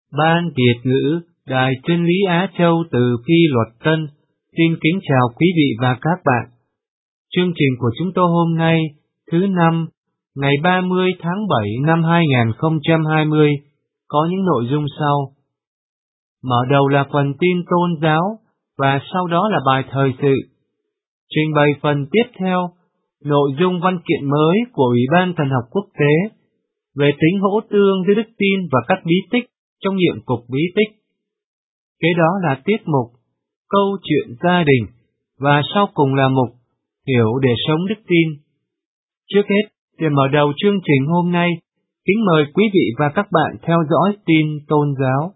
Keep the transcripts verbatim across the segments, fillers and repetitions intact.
Ban Việt ngữ Đài Chân lý Á Châu từ Phi Luật Tân xin kính chào quý vị và các bạn. Chương trình của chúng tôi hôm nay, thứ năm, ngày ba mươi tháng bảy năm hai nghìn không trăm hai mươi, có những nội dung sau. Mở đầu là phần tin tôn giáo, và sau đó là bài thời sự. Trình bày phần tiếp theo, nội dung văn kiện mới của Ủy ban Thần học Quốc tế về tính hỗ tương giữa đức tin và các bí tích trong nhiệm cục bí tích. Kế đó là tiết mục Câu chuyện gia đình, và sau cùng là mục Hiểu để sống đức tin. Trước hết, để mở đầu chương trình hôm nay, kính mời quý vị và các bạn theo dõi tin tôn giáo.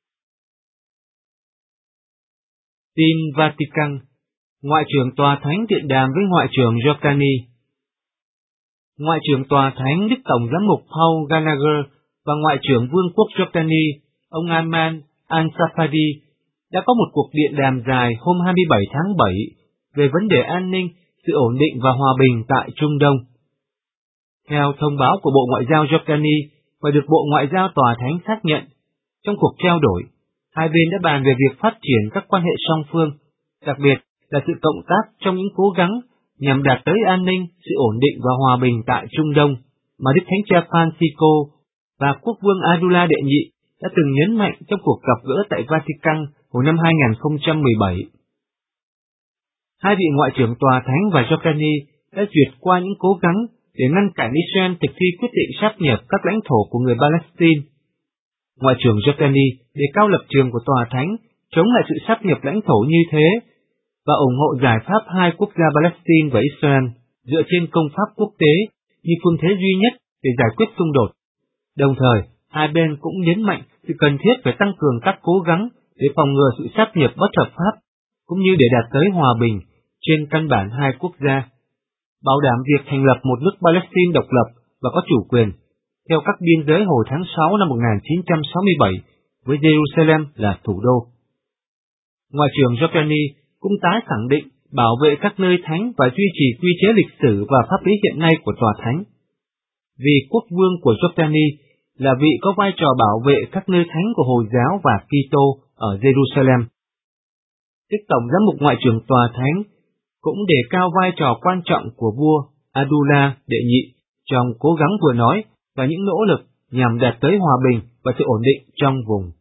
Tin Vatican. Ngoại trưởng Tòa Thánh điện đàm với Ngoại trưởng Giordani. Ngoại trưởng Tòa Thánh Đức Tổng giám mục Paul Gallagher và Ngoại trưởng Vương quốc Giordani, ông Ayman al-Safadi, đã có một cuộc điện đàm dài hôm hai mươi bảy tháng bảy về vấn đề an ninh, sự ổn định và hòa bình tại Trung Đông. Theo thông báo của Bộ Ngoại giao Giordani và được Bộ Ngoại giao Tòa Thánh xác nhận, trong cuộc trao đổi, hai bên đã bàn về việc phát triển các quan hệ song phương, đặc biệt là sự cộng tác trong những cố gắng nhằm đạt tới an ninh, sự ổn định và hòa bình tại Trung Đông mà Đức Thánh Cha Francisco và Quốc vương Abdullah đệ nhị đã từng nhấn mạnh trong cuộc gặp gỡ tại Vatican hồi năm hai nghìn không trăm mười bảy. Hai vị Ngoại trưởng Tòa Thánh và Giordani đã duyệt qua những cố gắng để ngăn cản Israel thực thi quyết định sáp nhập các lãnh thổ của người Palestine. Ngoại trưởng Giordani đề cao lập trường của Tòa Thánh chống lại sự sáp nhập lãnh thổ như thế và ủng hộ giải pháp hai quốc gia Palestine và Israel dựa trên công pháp quốc tế như phương thế duy nhất để giải quyết xung đột. Đồng thời, hai bên cũng nhấn mạnh sự cần thiết phải tăng cường các cố gắng để phòng ngừa sự sáp nhập bất hợp pháp, cũng như để đạt tới hòa bình trên căn bản hai quốc gia, bảo đảm việc thành lập một nước Palestine độc lập và có chủ quyền, theo các biên giới hồi tháng sáu năm một nghìn chín trăm sáu mươi bảy, với Jerusalem là thủ đô. Ngoại trưởng Giordani cũng tái khẳng định bảo vệ các nơi thánh và duy trì quy chế lịch sử và pháp lý hiện nay của Tòa Thánh. Vì quốc vương của Giordani là vị có vai trò bảo vệ các nơi thánh của Hồi giáo và Kitô ở Jerusalem. Đức Tổng giám mục Ngoại trưởng Tòa Thánh cũng đề cao vai trò quan trọng của vua Abdullah đệ nhị trong cố gắng vừa nói và những nỗ lực nhằm đạt tới hòa bình và sự ổn định trong vùng.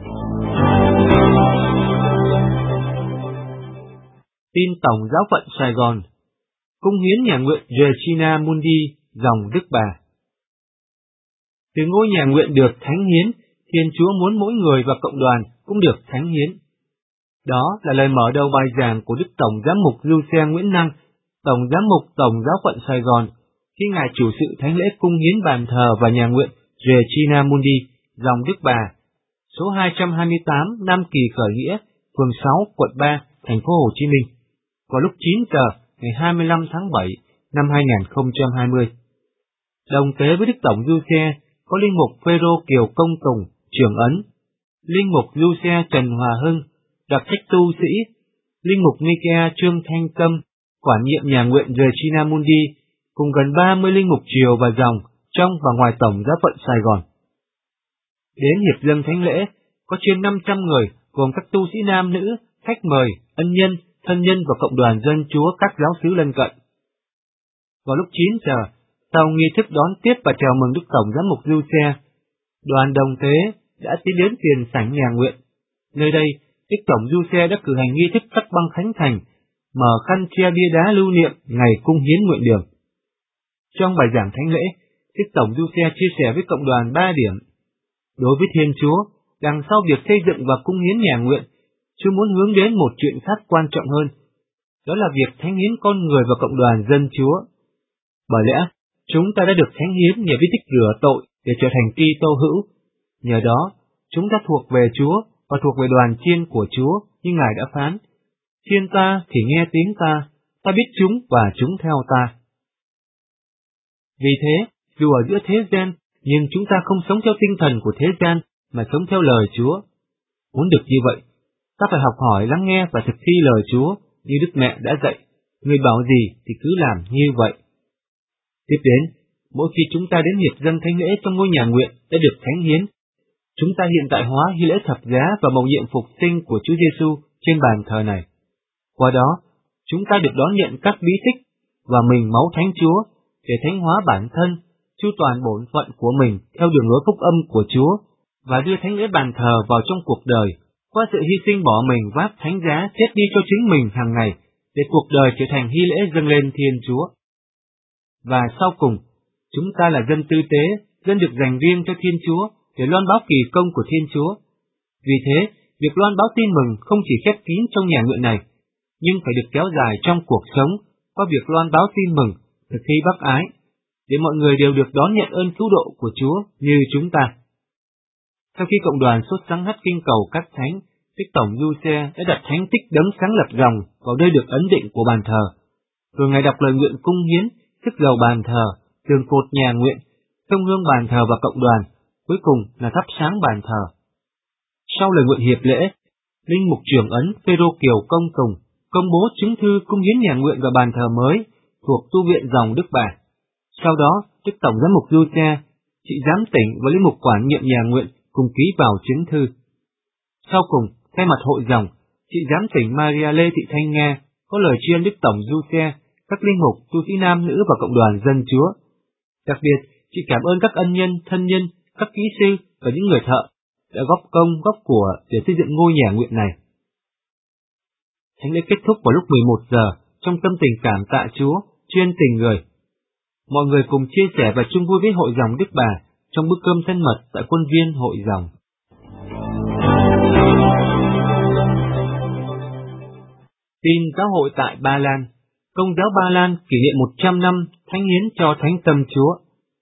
Tin Tổng giáo phận Sài Gòn. Cung hiến nhà nguyện Regina Mundi, dòng Đức Bà. Từ ngôi nhà nguyện được thánh hiến, Thiên Chúa muốn mỗi người và cộng đoàn cũng được thánh hiến. Đó là lời mở đầu bài giảng của Đức Tổng giám mục Giuse Nguyễn Năng, Tổng giám mục Tổng giáo phận Sài Gòn, khi Ngài chủ sự thánh lễ cung hiến bàn thờ và nhà nguyện Regina Mundi, dòng Đức Bà, số hai trăm hai mươi tám Nam Kỳ Khởi Nghĩa, phường sáu, quận ba, thành phố Hồ Chí Minh, vào lúc chín giờ ngày hai mươi lăm tháng bảy năm hai nghìn không trăm hai mươi. Đồng tế với Đức Tổng Giuse có linh mục Phêrô Kiều Công Tùng, trưởng ấn, linh mục Giuse Trần Hòa Hưng, đặc trách tu sĩ, linh mục Nikea Trương Thanh Tâm, quản nhiệm nhà nguyện Regina Mundi, cùng gần ba mươi linh mục triều và dòng trong và ngoài Tổng giáo phận Sài Gòn. Đến hiệp dâng thánh lễ có trên năm trăm người gồm các tu sĩ nam nữ, khách mời, ân nhân, thân nhân và cộng đoàn dân Chúa các giáo xứ lân cận. Vào lúc chín giờ, sau nghi thức đón tiếp và chào mừng Đức Tổng giám mục Giuse, đoàn đồng tế đã tiến đến tiền sảnh nhà nguyện. Nơi đây, Đức Tổng Giuse đã cử hành nghi thức cắt băng khánh thành, mở khăn che bia đá lưu niệm ngày cung hiến nguyện đường. Trong bài giảng thánh lễ, Đức Tổng Giuse chia sẻ với cộng đoàn ba điểm. Đối với Thiên Chúa, đằng sau việc xây dựng và cung hiến nhà nguyện, Chúa muốn hướng đến một chuyện khác quan trọng hơn, đó là việc thánh hiến con người và cộng đoàn dân Chúa. Bởi lẽ, chúng ta đã được thánh hiến nhờ bí tích rửa tội để trở thành Kitô hữu. Nhờ đó, chúng ta thuộc về Chúa và thuộc về đoàn chiên của Chúa, như Ngài đã phán: Chiên ta thì nghe tiếng ta, ta biết chúng và chúng theo ta. Vì thế, dù ở giữa thế gian, nhưng chúng ta không sống theo tinh thần của thế gian, mà sống theo lời Chúa. Muốn được như vậy, ta phải học hỏi, lắng nghe và thực thi lời Chúa, như Đức Mẹ đã dạy, người bảo gì thì cứ làm như vậy. Tiếp đến, mỗi khi chúng ta đến hiệp dâng thánh lễ trong ngôi nhà nguyện đã được thánh hiến, Chúng ta hiện tại hóa nghi lễ thập giá và mầu nhiệm phục sinh của Chúa Giêsu trên bàn thờ này. Qua đó, chúng ta được đón nhận các bí tích và mình máu Thánh Chúa để thánh hóa bản thân, chu toàn bổn phận của mình theo đường lối phúc âm của Chúa và đưa thánh lễ bàn thờ vào trong cuộc đời qua sự hy sinh bỏ mình vác thánh giá chết đi cho chính mình hàng ngày để cuộc đời trở thành hy lễ dâng lên Thiên Chúa. Và sau cùng, chúng ta là dân tư tế, dân được dành riêng cho Thiên Chúa để loan báo kỳ công của Thiên Chúa. Vì thế, việc loan báo tin mừng không chỉ khép kín trong nhà nguyện này, nhưng phải được kéo dài trong cuộc sống qua việc loan báo tin mừng, thực thi bác ái, để mọi người đều được đón nhận ơn cứu độ của Chúa như chúng ta. Sau khi cộng đoàn sốt sắng hát kinh cầu các thánh, Đức Tổng Du-xe đã đặt thánh tích đấng sáng lập ròng vào nơi được ấn định của bàn thờ, rồi Ngài đọc lời nguyện cung hiến, sức dầu bàn thờ, tường cột nhà nguyện, sông hương bàn thờ và cộng đoàn, cuối cùng là thắp sáng bàn thờ. Sau lời nguyện hiệp lễ, linh mục trưởng ấn Phêrô Kiều Công Tùng công bố chứng thư cung hiến nhà nguyện và bàn thờ mới thuộc tu viện dòng Đức Bà. Sau đó, Đức Tổng giám mục Du-xe, chị giám tỉnh và linh mục quản nhiệm nhà nguyện cùng ký vào chứng thư. Sau cùng, thay mặt hội dòng, chị giám tỉnh Maria Lê Thị Thanh Nga có lời tri ân Đức Tổng Du-xe, các linh mục, tu sĩ nam nữ và cộng đoàn dân Chúa. Đặc biệt, chị cảm ơn các ân nhân, thân nhân, các kỹ sư và những người thợ đã góp công, góp của để xây dựng ngôi nhà nguyện này. Thánh lễ kết thúc vào lúc mười một giờ trong tâm tình cảm tạ Chúa, chuyên tình người. Mọi người cùng chia sẻ và chung vui với hội dòng Đức Bà trong bữa cơm thân mật tại quân viên hội dòng. Tin giáo hội tại Ba Lan. Công giáo Ba Lan kỷ niệm một trăm năm thánh hiến cho Thánh Tâm Chúa.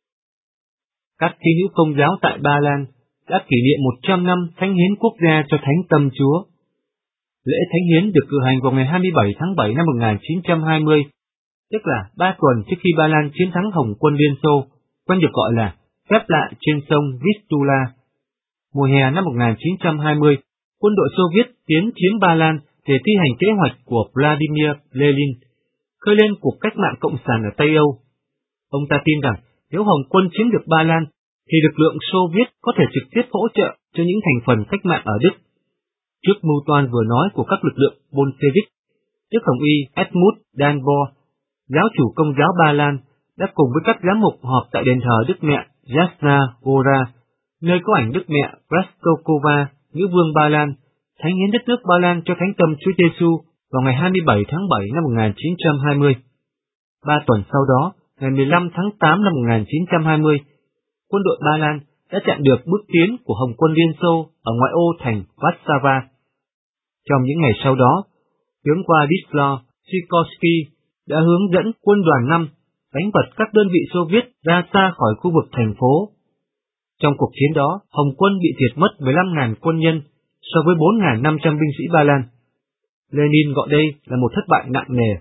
Các tín hữu công giáo tại Ba Lan đã kỷ niệm một trăm năm thánh hiến quốc gia cho Thánh Tâm Chúa. Lễ thánh hiến được cử hành vào ngày hai mươi bảy tháng bảy năm một nghìn chín trăm hai mươi, tức là ba tuần trước khi Ba Lan chiến thắng Hồng quân Liên Xô, quen được gọi là phép lạ trên sông Vistula. Mùa hè năm một nghìn chín trăm hai mươi, quân đội Xô Viết tiến chiếm Ba Lan để thi hành kế hoạch của Vladimir Lenin, khơi lên cuộc cách mạng cộng sản ở Tây Âu. Ông ta tin rằng nếu Hồng quân chiếm được Ba Lan, thì lực lượng Xô Viết có thể trực tiếp hỗ trợ cho những thành phần cách mạng ở Đức. Trước mưu toan vừa nói của các lực lượng Bolshevik, Đức Hồng Y Edmund Danbor, giáo chủ công giáo Ba Lan, đã cùng với các giám mục họp tại đền thờ Đức Mẹ Jasna Gora, nơi có ảnh Đức Mẹ Brastokova, nữ vương Ba Lan, thánh hiến đất nước Ba Lan cho Thánh Tâm Chúa Giêsu vào ngày hai mươi bảy tháng bảy năm một nghìn chín trăm hai mươi. Ba tuần sau đó, ngày mười lăm tháng tám năm một nghìn chín trăm hai mươi, quân đội Ba Lan đã chặn được bước tiến của Hồng quân Liên Xô ở ngoại ô thành Warsaw. Trong những ngày sau đó, tướng Władysław Sikorski đã hướng dẫn quân đoàn năm đánh bật các đơn vị Xô Viết ra xa khỏi khu vực thành phố. Trong cuộc chiến đó, Hồng quân bị thiệt mất mười lăm nghìn quân nhân so với bốn nghìn năm trăm binh sĩ Ba Lan. Lenin gọi đây là một thất bại nặng nề.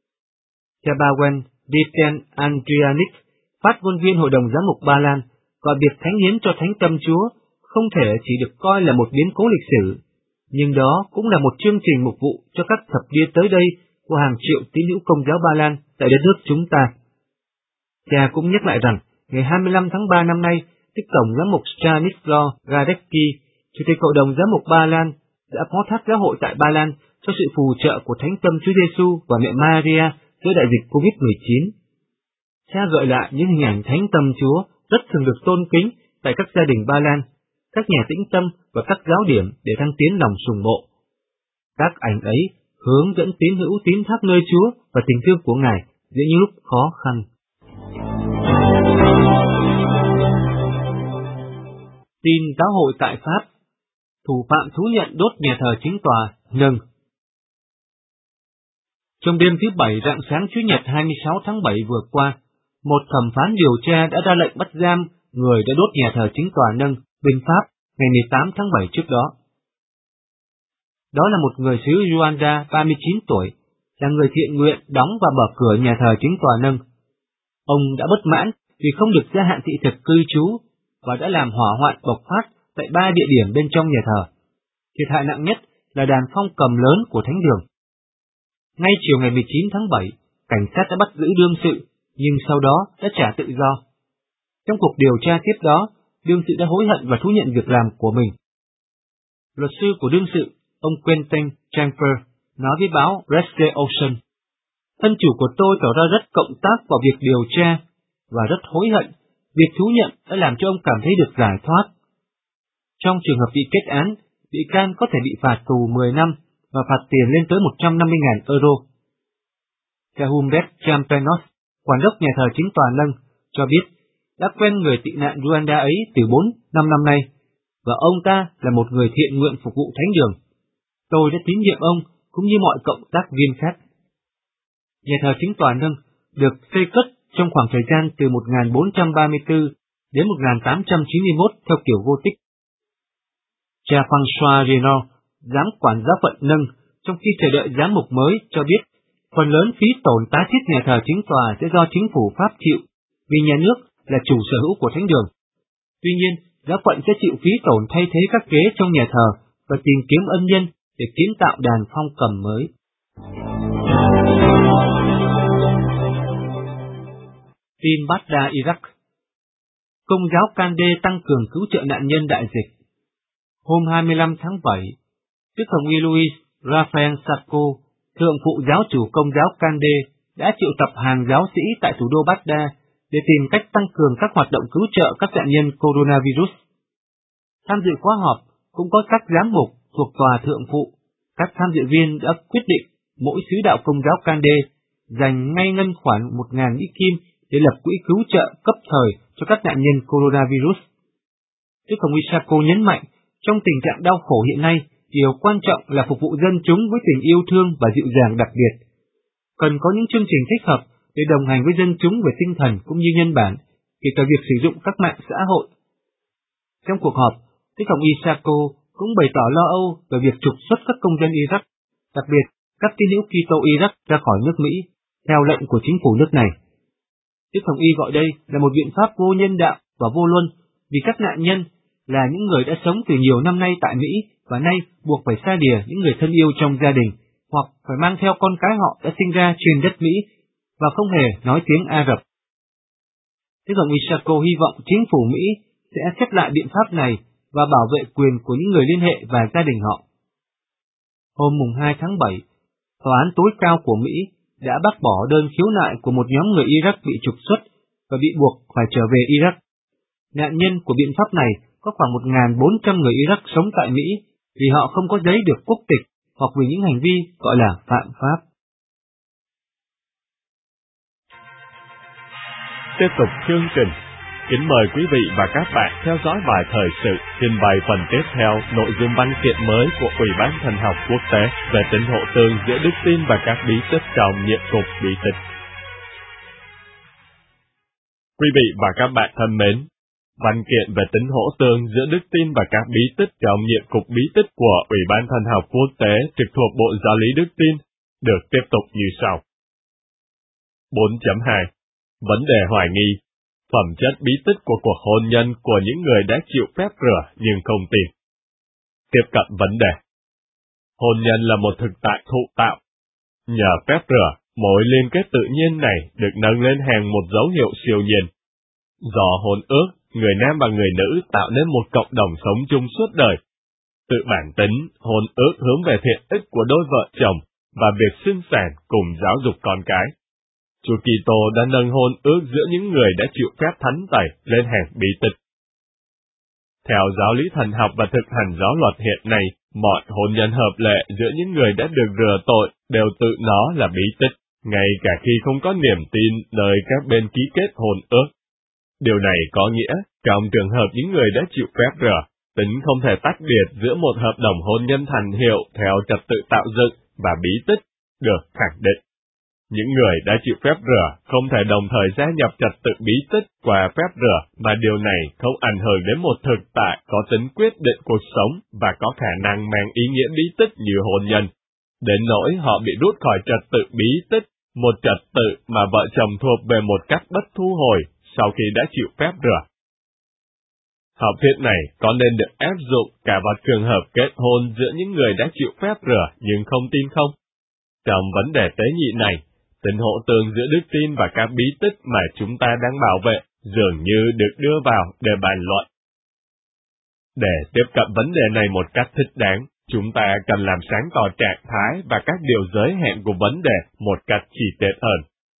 Tebawen Diten Andrianic, phát ngôn viên Hội đồng Giám mục Ba Lan, gọi việc thánh hiến cho Thánh Tâm Chúa không thể chỉ được coi là một biến cố lịch sử, nhưng đó cũng là một chương trình mục vụ cho các thập niên tới đây của hàng triệu tín hữu công giáo Ba Lan tại đất nước chúng ta. Cha cũng nhắc lại rằng, ngày hai mươi lăm tháng ba năm nay, Đức Tổng Giám mục Stanislaw Radecki, Chủ tịch Hội đồng Giám mục Ba Lan, đã phó thác giáo hội tại Ba Lan cho sự phù trợ của Thánh Tâm Chúa Giêsu và mẹ Maria giữa đại dịch covid mười chín. Cha gợi lại những hình ảnh Thánh Tâm Chúa rất thường được tôn kính tại các gia đình Ba Lan, các nhà tĩnh tâm và các giáo điểm để thăng tiến lòng sùng mộ. Các ảnh ấy hướng dẫn tín hữu tín thác nơi Chúa và tình thương của Ngài giữa những lúc khó khăn. Tin giáo hội tại Pháp. Thủ phạm thú nhận đốt nhà thờ chính tòa, nâng. Trong đêm thứ Bảy rạng sáng Chủ nhật hai mươi sáu tháng bảy vừa qua, một thẩm phán điều tra đã ra lệnh bắt giam người đã đốt nhà thờ chính tòa nâng bên Pháp ngày mười tám tháng bảy trước đó. Đó là một người xứ Rwanda ba mươi chín tuổi, là người thiện nguyện đóng và mở cửa nhà thờ chính tòa nâng. Ông đã bất mãn vì không được gia hạn thị thực cư trú và đã làm hỏa hoạn bộc phát tại ba địa điểm bên trong nhà thờ. Thiệt hại nặng nhất là đàn phong cầm lớn của thánh đường. Ngay chiều ngày mười chín tháng bảy, cảnh sát đã bắt giữ đương sự, nhưng sau đó đã trả tự do. Trong cuộc điều tra tiếp đó, đương sự đã hối hận và thú nhận việc làm của mình. Luật sư của đương sự, ông Quentin Champer, nói với báo Reste Ocean: thân chủ của tôi tỏ ra rất cộng tác vào việc điều tra và rất hối hận. Việc thú nhận đã làm cho ông cảm thấy được giải thoát. Trong trường hợp bị kết án, bị can có thể bị phạt tù mười năm và phạt tiền lên tới một trăm năm mươi nghìn euro. Theo Humbert Champenos, quản đốc nhà thờ chính tòa nâng, cho biết đã quen người tị nạn Rwanda ấy từ bốn năm năm nay, và ông ta là một người thiện nguyện phục vụ thánh đường. Tôi đã tín nhiệm ông cũng như mọi cộng tác viên khác. Nhà thờ chính tòa nâng được xây cất trong khoảng thời gian từ một nghìn bốn trăm ba mươi tư đến một nghìn tám trăm chín mươi mốt theo kiểu Gothic. Cha François Renaud, giám quản giáo phận nâng, trong khi chờ đợi giám mục mới, cho biết phần lớn phí tổn tái thiết nhà thờ chính tòa sẽ do chính phủ Pháp chịu, vì nhà nước là chủ sở hữu của thánh đường. Tuy nhiên, giáo phận sẽ chịu phí tổn thay thế các ghế trong nhà thờ và tìm kiếm ân nhân để kiến tạo đàn phong cầm mới. Tin Baghdad, Iraq. Công giáo Kande tăng cường cứu trợ nạn nhân đại dịch. Hôm hai mươi lăm tháng bảy, Đức Hồng Y Louis Raphael Sacco, thượng phụ giáo chủ công giáo Kande, đã triệu tập hàng giáo sĩ tại thủ đô Baghdad để tìm cách tăng cường các hoạt động cứu trợ các nạn nhân coronavirus. Tham dự khóa họp cũng có các giám mục thuộc tòa thượng phụ. Các tham dự viên đã quyết định mỗi sứ đạo công giáo Kande dành ngay ngân khoản một nghìn Mỹ Kim để lập quỹ cứu trợ cấp thời cho các nạn nhân coronavirus. Đức Hồng Y Sacco nhấn mạnh, trong tình trạng đau khổ hiện nay, điều quan trọng là phục vụ dân chúng với tình yêu thương và dịu dàng đặc biệt. Cần có những chương trình thích hợp để đồng hành với dân chúng về tinh thần cũng như nhân bản, kể cả việc sử dụng các mạng xã hội. Trong cuộc họp, Đức Hồng Y Sacco cũng bày tỏ lo âu về việc trục xuất các công dân Iraq, đặc biệt các tín hữu Kitô Iraq ra khỏi nước Mỹ, theo lệnh của chính phủ nước này. Đức Hồng Y gọi đây là một biện pháp vô nhân đạo và vô luân, vì các nạn nhân là những người đã sống từ nhiều năm nay tại Mỹ và nay buộc phải xa lìa những người thân yêu trong gia đình, hoặc phải mang theo con cái họ đã sinh ra trên đất Mỹ và không hề nói tiếng Ả Rập. Đức Hồng Y Sacco hy vọng chính phủ Mỹ sẽ xét lại biện pháp này và bảo vệ quyền của những người liên hệ và gia đình họ. Hôm hai tháng bảy, Tòa án tối cao của Mỹ đã bác bỏ đơn khiếu nại của một nhóm người Iraq bị trục xuất và bị buộc phải trở về Iraq. Nạn nhân của biện pháp này có khoảng một nghìn bốn trăm người Iraq sống tại Mỹ vì họ không có giấy được quốc tịch hoặc vì những hành vi gọi là phạm pháp. Tiếp tục chương trình. Kính mời quý vị và các bạn theo dõi bài thời sự trình bày phần tiếp theo nội dung văn kiện mới của Ủy ban Thần học Quốc tế về tính hỗ tương giữa đức tin và các bí tích trong nhiệm cục bí tích. Quý vị và các bạn thân mến, văn kiện về tính hỗ tương giữa đức tin và các bí tích trong nhiệm cục bí tích của Ủy ban Thần học Quốc tế trực thuộc Bộ Giáo lý Đức tin được tiếp tục như sau. bốn chấm hai. Vấn đề hoài nghi. Phẩm chất bí tích của cuộc hôn nhân của những người đã chịu phép rửa nhưng không tin. Tiếp cận vấn đề. Hôn nhân là một thực tại thụ tạo. Nhờ phép rửa, mối liên kết tự nhiên này được nâng lên hàng một dấu hiệu siêu nhiên. Do hôn ước, người nam và người nữ tạo nên một cộng đồng sống chung suốt đời. Tự bản tính, hôn ước hướng về thiện ích của đôi vợ chồng và việc sinh sản cùng giáo dục con cái. Chúa Kitô đã nâng hôn ước giữa những người đã chịu phép thánh tẩy lên hàng bí tích. Theo giáo lý thần học và thực hành giáo luật hiện nay, mọi hôn nhân hợp lệ giữa những người đã được rửa tội đều tự nó là bí tích, ngay cả khi không có niềm tin nơi các bên ký kết hôn ước. Điều này có nghĩa, trong trường hợp những người đã chịu phép rửa, tính không thể tách biệt giữa một hợp đồng hôn nhân thành hiệu theo trật tự tạo dựng và bí tích, được khẳng định. Những người đã chịu phép rửa không thể đồng thời gia nhập trật tự bí tích qua phép rửa, mà điều này không ảnh hưởng đến một thực tại có tính quyết định cuộc sống và có khả năng mang ý nghĩa bí tích như hôn nhân. Đến nỗi họ bị rút khỏi trật tự bí tích, một trật tự mà vợ chồng thuộc về một cách bất thu hồi sau khi đã chịu phép rửa. Học thuyết này có nên được áp dụng cả vào trường hợp kết hôn giữa những người đã chịu phép rửa nhưng không tin không? Trong vấn đề tế nhị này, tính hỗ tương giữa đức tin và các bí tích mà chúng ta đang bảo vệ dường như được đưa vào để bàn luận. Để tiếp cận vấn đề này một cách thích đáng, chúng ta cần làm sáng tỏ trạng thái và các điều giới hạn của vấn đề một cách chi tiết hơn.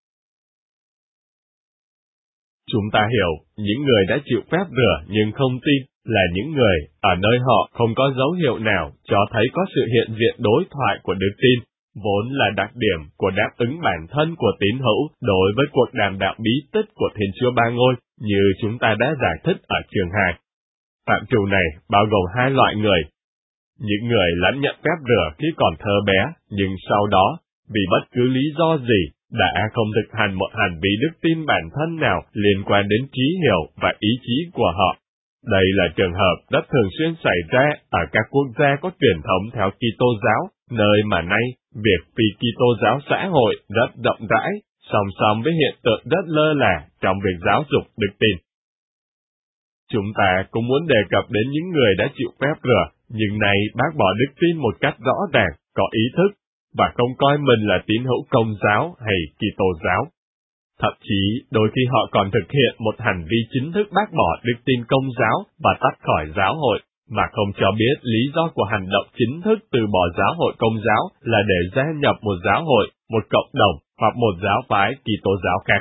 Chúng ta hiểu, những người đã chịu phép rửa nhưng không tin là những người ở nơi họ không có dấu hiệu nào cho thấy có sự hiện diện đối thoại của đức tin, vốn là đặc điểm của đáp ứng bản thân của tín hữu đối với cuộc đàm đạo bí tích của Thiên Chúa Ba Ngôi, như chúng ta đã giải thích ở chương hai. Phạm trù này bao gồm hai loại người. Những người lãnh nhận phép rửa khi còn thơ bé, nhưng sau đó, vì bất cứ lý do gì, đã không thực hành một hành vi đức tin bản thân nào liên quan đến trí hiểu và ý chí của họ. Đây là trường hợp rất thường xuyên xảy ra ở các quốc gia có truyền thống theo Kitô giáo, nơi mà nay, việc phi Kitô giáo xã hội rất rộng rãi, song song với hiện tượng rất lơ là trong việc giáo dục đức tin. Chúng ta cũng muốn đề cập đến những người đã chịu phép rửa, nhưng nay bác bỏ đức tin một cách rõ ràng, có ý thức, và không coi mình là tín hữu Công giáo hay Kitô giáo. Thậm chí, đôi khi họ còn thực hiện một hành vi chính thức bác bỏ đức tin Công giáo và tách khỏi giáo hội, mà không cho biết lý do của hành động chính thức từ bỏ giáo hội Công giáo là để gia nhập một giáo hội, một cộng đồng hoặc một giáo phái Kitô giáo khác.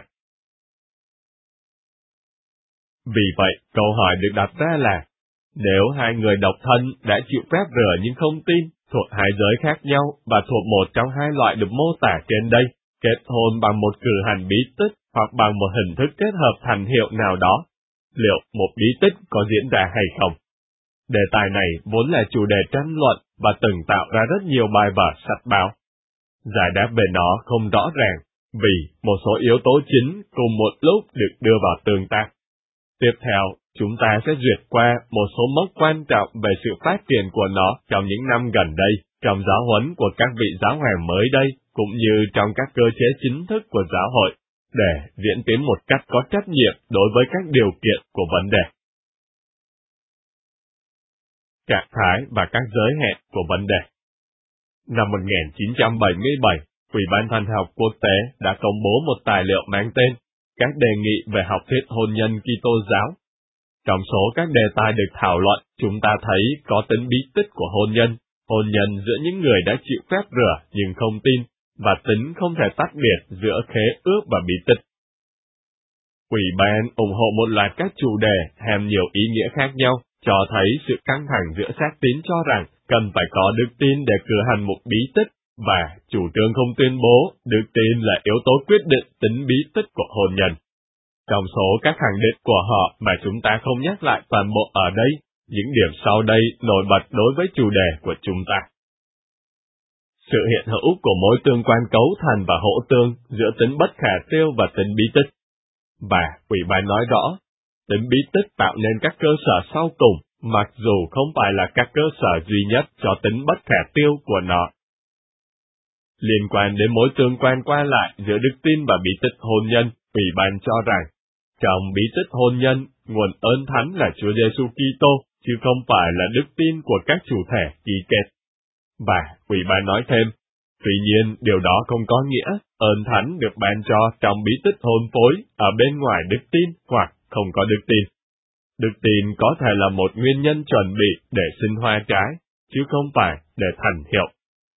Vì vậy, câu hỏi được đặt ra là, nếu hai người độc thân đã chịu phép rửa nhưng không tin, thuộc hai giới khác nhau và thuộc một trong hai loại được mô tả trên đây, kết hôn bằng một cử hành bí tích hoặc bằng một hình thức kết hợp thành hiệu nào đó, liệu một bí tích có diễn ra hay không? Đề tài này vốn là chủ đề tranh luận và từng tạo ra rất nhiều bài vở sách báo. Giải đáp về nó không rõ ràng, vì một số yếu tố chính cùng một lúc được đưa vào tương tác. Tiếp theo, chúng ta sẽ duyệt qua một số mốc quan trọng về sự phát triển của nó trong những năm gần đây, trong giáo huấn của các vị giáo hoàng mới đây, cũng như trong các cơ chế chính thức của giáo hội, để diễn tiến một cách có trách nhiệm đối với các điều kiện của vấn đề. Trạng thái và các giới hạn của vấn đề. Năm một nghìn chín trăm bảy mươi bảy, Ủy ban Thần học Quốc tế đã công bố một tài liệu mang tên Các đề nghị về học thuyết hôn nhân Kitô giáo. Trong số các đề tài được thảo luận, chúng ta thấy có tính bí tích của hôn nhân, hôn nhân giữa những người đã chịu phép rửa nhưng không tin, và tính không thể tách biệt giữa khế ước và bí tích. Ủy ban ủng hộ một loạt các chủ đề hàm nhiều ý nghĩa khác nhau, cho thấy sự căng thẳng giữa xác tín cho rằng cần phải có đức tin để cử hành một bí tích, và chủ trương không tuyên bố đức tin là yếu tố quyết định tính bí tích của hôn nhân. Trong số các khẳng định của họ mà chúng ta không nhắc lại toàn bộ ở đây, những điểm sau đây nổi bật đối với chủ đề của chúng ta. Sự hiện hữu của mối tương quan cấu thành và hỗ tương giữa tính bất khả tiêu và tính bí tích. Và Ủy ban nói rõ, tính bí tích tạo nên các cơ sở sau cùng, mặc dù không phải là các cơ sở duy nhất cho tính bất khả tiêu của nó. Liên quan đến mối tương quan qua lại giữa đức tin và bí tích hôn nhân, Ủy ban cho rằng, trong bí tích hôn nhân, nguồn ơn thánh là Chúa Giêsu Kitô, chứ không phải là đức tin của các chủ thể ký kết. Và Ủy ban nói thêm, tuy nhiên điều đó không có nghĩa ơn thánh được ban cho trong bí tích hôn phối ở bên ngoài đức tin hoặc không có đức tin. Đức tin có thể là một nguyên nhân chuẩn bị để sinh hoa trái, chứ không phải để thành hiệu.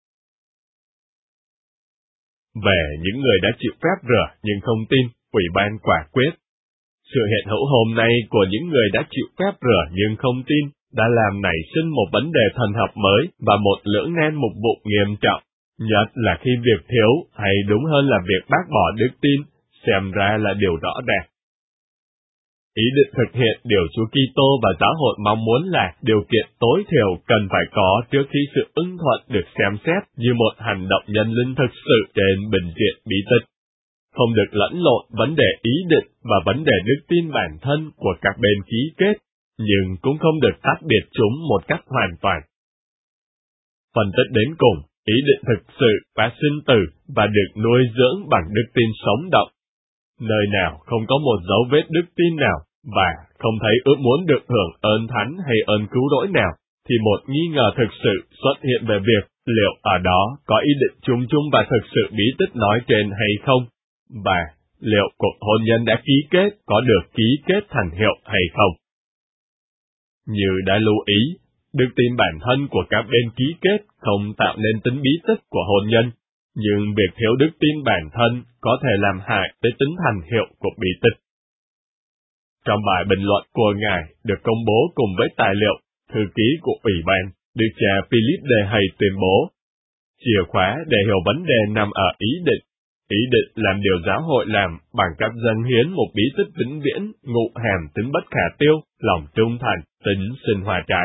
Về những người đã chịu phép rửa nhưng không tin, Ủy ban quả quyết. Sự hiện hữu hôm nay của những người đã chịu phép rửa nhưng không tin đã làm nảy sinh một vấn đề thần học mới và một lưỡng nan mục vụ nghiêm trọng, nhất là khi việc thiếu, hay đúng hơn là việc bác bỏ đức tin, xem ra là điều rõ ràng. Ý định thực hiện điều Chúa Kitô và giáo hội mong muốn là điều kiện tối thiểu cần phải có trước khi sự ưng thuận được xem xét như một hành động nhân linh thực sự trên bình diện bí tích. Không được lẫn lộn vấn đề ý định và vấn đề đức tin bản thân của các bên ký kết, nhưng cũng không được tách biệt chúng một cách hoàn toàn. Phân tích đến cùng, ý định thực sự và sinh tử và được nuôi dưỡng bằng đức tin sống động. Nơi nào không có một dấu vết đức tin nào, và không thấy ước muốn được hưởng ơn thánh hay ơn cứu rỗi nào, thì một nghi ngờ thực sự xuất hiện về việc liệu ở đó có ý định chung chung và thực sự bí tích nói trên hay không, và liệu cuộc hôn nhân đã ký kết có được ký kết thành hiệu hay không. Như đã lưu ý, đức tin bản thân của các bên ký kết không tạo nên tính bí tích của hôn nhân, nhưng việc thiếu đức tin bản thân có thể làm hại tới tính thành hiệu của bí tích. Trong bài bình luận của Ngài được công bố cùng với tài liệu, thư ký của Ủy ban, Đức cha Philip De Hay tuyên bố, chìa khóa để hiểu vấn đề nằm ở ý định. Ý định làm điều giáo hội làm bằng cách dâng hiến một bí tích vĩnh viễn, ngụ hàm tính bất khả tiêu, lòng trung thành, tính sinh hòa trái.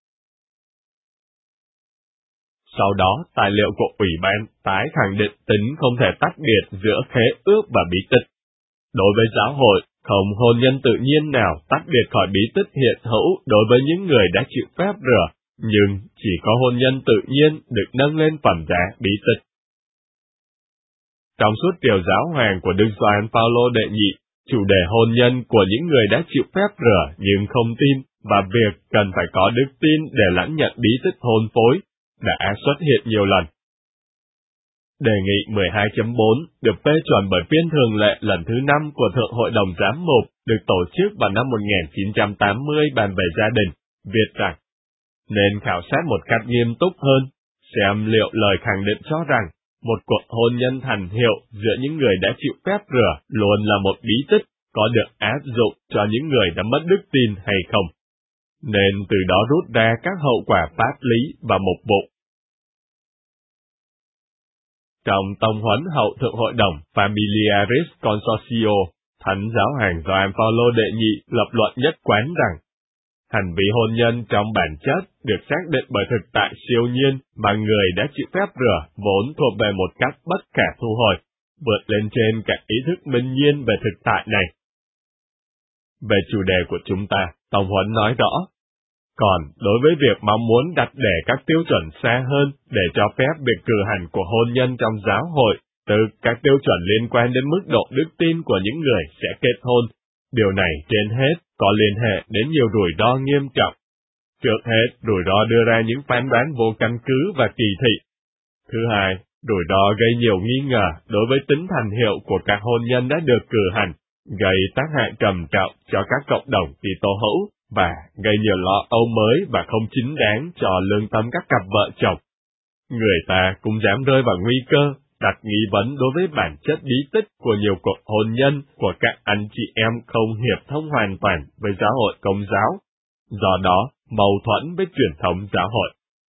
Sau đó, tài liệu của Ủy ban tái khẳng định tính không thể tách biệt giữa khế ước và bí tích. Đối với giáo hội, không hôn nhân tự nhiên nào tách biệt khỏi bí tích hiện hữu đối với những người đã chịu phép rửa, nhưng chỉ có hôn nhân tự nhiên được nâng lên phẩm giá bí tích. Trong suốt triều giáo hoàng của Đức Gioan Phaolô đệ nhị, chủ đề hôn nhân của những người đã chịu phép rửa nhưng không tin và việc cần phải có đức tin để lãnh nhận bí tích hôn phối đã xuất hiện nhiều lần. Đề nghị mười hai chấm bốn được phê chuẩn bởi phiên thường lệ lần thứ năm của Thượng Hội đồng Giám mục được tổ chức vào năm một nghìn chín trăm tám mươi bàn về gia đình, viết rằng, nên khảo sát một cách nghiêm túc hơn, xem liệu lời khẳng định cho rằng một cuộc hôn nhân thành hiệu giữa những người đã chịu phép rửa luôn là một bí tích có được áp dụng cho những người đã mất đức tin hay không, nên từ đó rút ra các hậu quả pháp lý và mục vụ. Trong tông huấn hậu Thượng Hội đồng Familiaris Consortio, Thánh Giáo hoàng Gioan Phaolô đệ nhị lập luận nhất quán rằng, hành vi hôn nhân trong bản chất được xác định bởi thực tại siêu nhiên mà người đã chịu phép rửa vốn thuộc về một cách bất khả thu hồi, vượt lên trên cả ý thức minh nhiên về thực tại này. Về chủ đề của chúng ta, tông huấn nói rõ, còn đối với việc mong muốn đặt để các tiêu chuẩn xa hơn để cho phép việc cử hành của hôn nhân trong giáo hội, từ các tiêu chuẩn liên quan đến mức độ đức tin của những người sẽ kết hôn, điều này trên hết có liên hệ đến nhiều rủi ro nghiêm trọng. Trước hết, rủi ro đưa ra những phán đoán vô căn cứ và kỳ thị. Thứ hai, rủi ro gây nhiều nghi ngờ đối với tính thành hiệu của các hôn nhân đã được cử hành, gây tác hại trầm trọng cho các cộng đồng Kitô hữu và gây nhiều lo âu mới và không chính đáng cho lương tâm các cặp vợ chồng. Người ta cũng dám rơi vào nguy cơ đặt nghi vấn đối với bản chất bí tích của nhiều cuộc hôn nhân của các anh chị em không hiệp thông hoàn toàn với giáo hội Công giáo, do đó mâu thuẫn với truyền thống giáo hội.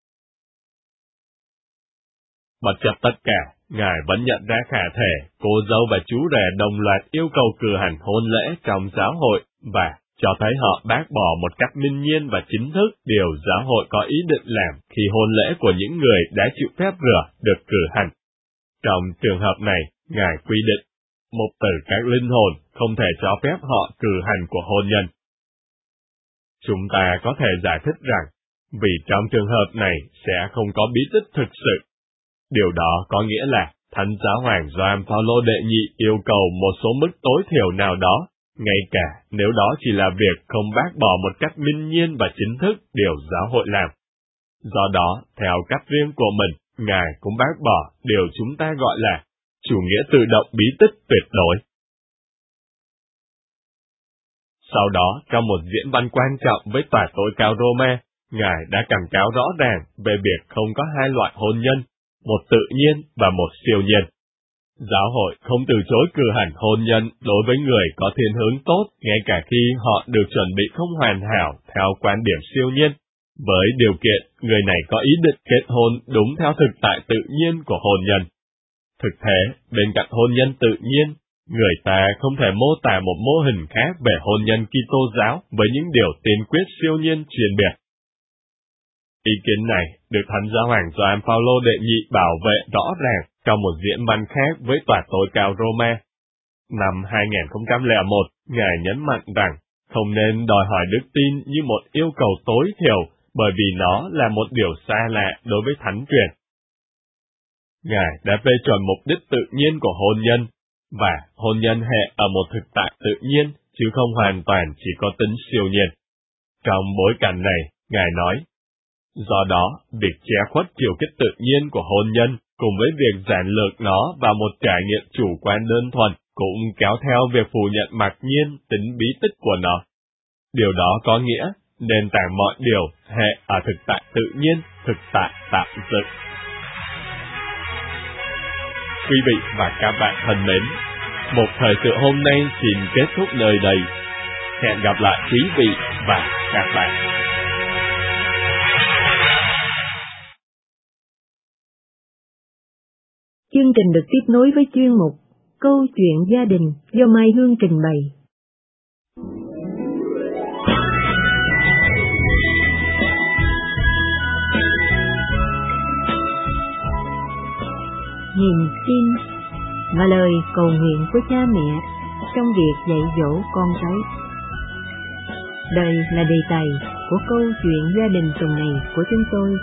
Bất chấp tất cả, Ngài vẫn nhận ra khả thể cô dâu và chú rể đồng loạt yêu cầu cử hành hôn lễ trong giáo hội và cho thấy họ bác bỏ một cách minh nhiên và chính thức điều giáo hội có ý định làm khi hôn lễ của những người đã chịu phép rửa được cử hành. Trong trường hợp này, Ngài quy định, một từ các linh hồn không thể cho phép họ cử hành của hôn nhân. Chúng ta có thể giải thích rằng, vì trong trường hợp này sẽ không có bí tích thực sự. Điều đó có nghĩa là Thánh Giáo hoàng Gioan Phaolô đệ nhị yêu cầu một số mức tối thiểu nào đó, ngay cả nếu đó chỉ là việc không bác bỏ một cách minh nhiên và chính thức điều giáo hội làm. Do đó, theo cách riêng của mình, Ngài cũng bác bỏ điều chúng ta gọi là chủ nghĩa tự động bí tích tuyệt đối. Sau đó, trong một diễn văn quan trọng với tòa tối cao Roma, Ngài đã cảnh cáo rõ ràng về việc không có hai loại hôn nhân, một tự nhiên và một siêu nhiên. Giáo hội không từ chối cử hành hôn nhân đối với người có thiên hướng tốt, ngay cả khi họ được chuẩn bị không hoàn hảo theo quan điểm siêu nhiên, với điều kiện người này có ý định kết hôn đúng theo thực tại tự nhiên của hôn nhân. Thực thế, bên cạnh hôn nhân tự nhiên, người ta không thể mô tả một mô hình khác về hôn nhân Kitô giáo với những điều tiên quyết siêu nhiên chuyên biệt. Ý kiến này được Thánh Giáo hoàng Gioan Phaolô đệ nhị bảo vệ rõ ràng trong một diễn văn khác với tòa tối cao Roma. Năm hai nghìn không trăm lẻ một, Ngài nhấn mạnh rằng không nên đòi hỏi đức tin như một yêu cầu tối thiểu bởi vì nó là một điều xa lạ đối với thánh truyền. Ngài đã phê chuẩn mục đích tự nhiên của hôn nhân, và hôn nhân hệ ở một thực tại tự nhiên, chứ không hoàn toàn chỉ có tính siêu nhiên. Trong bối cảnh này, Ngài nói, do đó, việc che khuất chiều kích tự nhiên của hôn nhân, cùng với việc giản lược nó vào một trải nghiệm chủ quan đơn thuần, cũng kéo theo việc phủ nhận mặc nhiên tính bí tích của nó. Điều đó có nghĩa, nền tảng mọi điều hệ ở thực tại tự nhiên, thực tại tạo dựng. Quý vị và các bạn thân mến, một thời sự hôm nay xin kết thúc nơi đây. Hẹn gặp lại quý vị và các bạn. Chương trình được tiếp nối với chuyên mục Câu chuyện gia đình do Mai Hương trình bày. Niềm tin và lời cầu nguyện của cha mẹ trong việc dạy dỗ con cái. Đây là đề tài của câu chuyện gia đình tuần này của chúng tôi.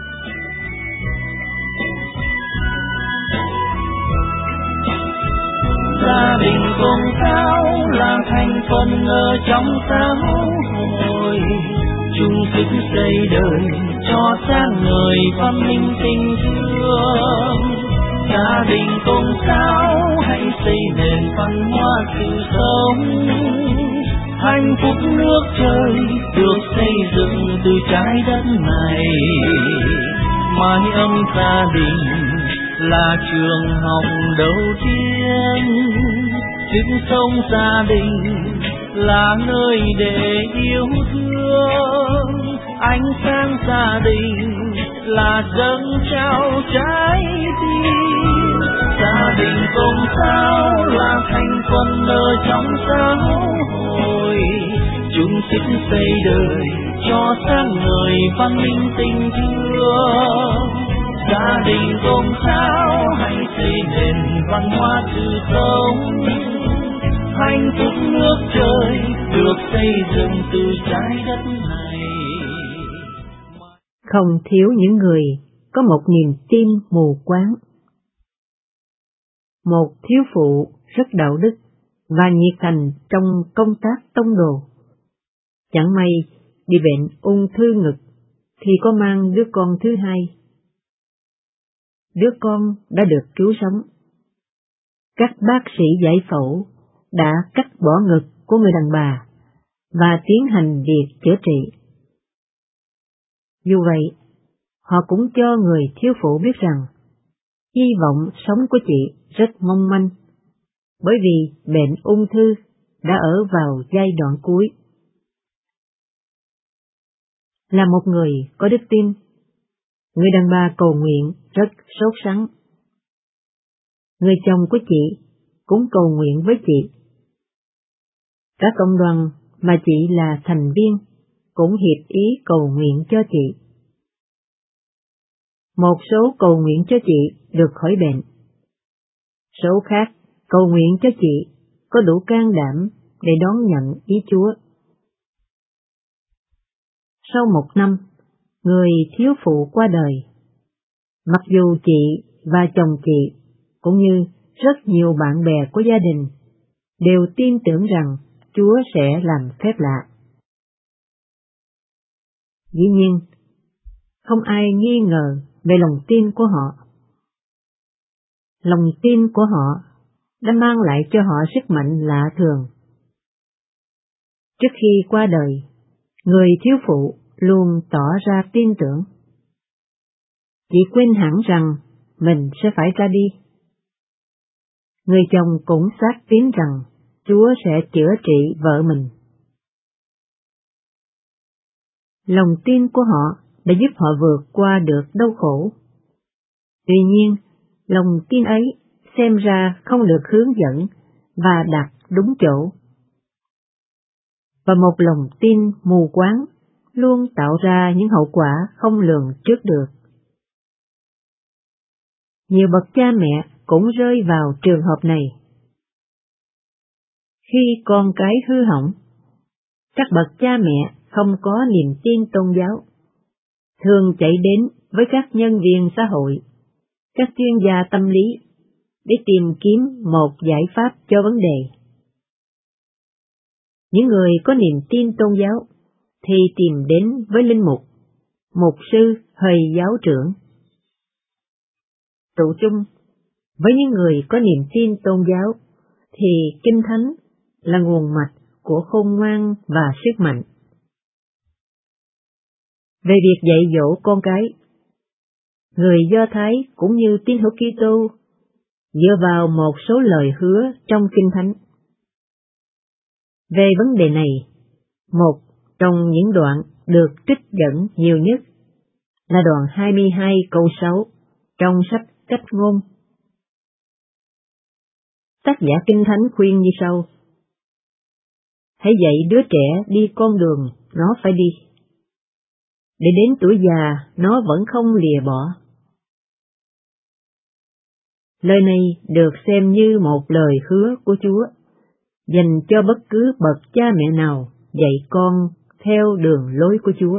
Gia đình cùng sao là thành phần ở trong xã hội, chung sức xây đời cho sáng ngời văn minh tình thương. Gia đình cùng sao hãy xây nền văn hóa sự sống, hạnh phúc nước trời được xây dựng từ trái đất này. Mái ấm gia đình là trường học đầu tiên, sức sống gia đình là nơi để yêu thương. Ánh sáng gia đình là dâng trao trái tim. Gia đình cùng sao là thành phần ở trong xã hội, chung sức xây đời cho sáng ngời văn minh tình thương. Gia đình cùng sao hãy xây nền văn hóa sự sống, hạnh phúc nước trời được xây dựng từ trái đất này. Không thiếu những người có một niềm tin mù quáng. Một thiếu phụ rất đạo đức và nhiệt thành trong công tác tông đồ. Chẳng may bị bệnh ung thư ngực thì có mang đứa con thứ hai. Đứa con đã được cứu sống. Các bác sĩ giải phẫu đã cắt bỏ ngực của người đàn bà và tiến hành việc chữa trị. Dù vậy, họ cũng cho người thiếu phụ biết rằng hy vọng sống của chị rất mong manh, bởi vì bệnh ung thư đã ở vào giai đoạn cuối. Là một người có đức tin, người đàn bà cầu nguyện rất sốt sắng. Người chồng của chị cũng cầu nguyện với chị. Các cộng đoàn mà chị là thành viên cũng hiệp ý cầu nguyện cho chị. Một số cầu nguyện cho chị được khỏi bệnh. Số khác cầu nguyện cho chị có đủ can đảm để đón nhận ý Chúa. Sau một năm, người thiếu phụ qua đời. Mặc dù chị và chồng chị, cũng như rất nhiều bạn bè của gia đình, đều tin tưởng rằng Chúa sẽ làm phép lạ. Dĩ nhiên, không ai nghi ngờ về lòng tin của họ. Lòng tin của họ đã mang lại cho họ sức mạnh lạ thường. Trước khi qua đời, người thiếu phụ luôn tỏ ra tin tưởng. Chị quên hẳn rằng mình sẽ phải ra đi. Người chồng cũng xác tín rằng Chúa sẽ chữa trị vợ mình. Lòng tin của họ đã giúp họ vượt qua được đau khổ. Tuy nhiên, lòng tin ấy xem ra không được hướng dẫn và đặt đúng chỗ. Và một lòng tin mù quáng luôn tạo ra những hậu quả không lường trước được. Nhiều bậc cha mẹ cũng rơi vào trường hợp này. Khi con cái hư hỏng, các bậc cha mẹ không có niềm tin tôn giáo, thường chạy đến với các nhân viên xã hội, các chuyên gia tâm lý để tìm kiếm một giải pháp cho vấn đề. Những người có niềm tin tôn giáo thì tìm đến với linh mục, mục sư hay giáo trưởng. Tụ chung, với những người có niềm tin tôn giáo thì Kinh Thánh là nguồn mạch của khôn ngoan và sức mạnh. Về việc dạy dỗ con cái, người Do Thái cũng như tín hữu Kitô dựa vào một số lời hứa trong Kinh Thánh. Về vấn đề này, một trong những đoạn được trích dẫn nhiều nhất là đoạn hai mươi hai câu sáu trong sách Cách Ngôn. Tác giả Kinh Thánh khuyên như sau: hãy dạy đứa trẻ đi con đường nó phải đi, để đến tuổi già nó vẫn không lìa bỏ. Lời này được xem như một lời hứa của Chúa, dành cho bất cứ bậc cha mẹ nào dạy con theo đường lối của Chúa.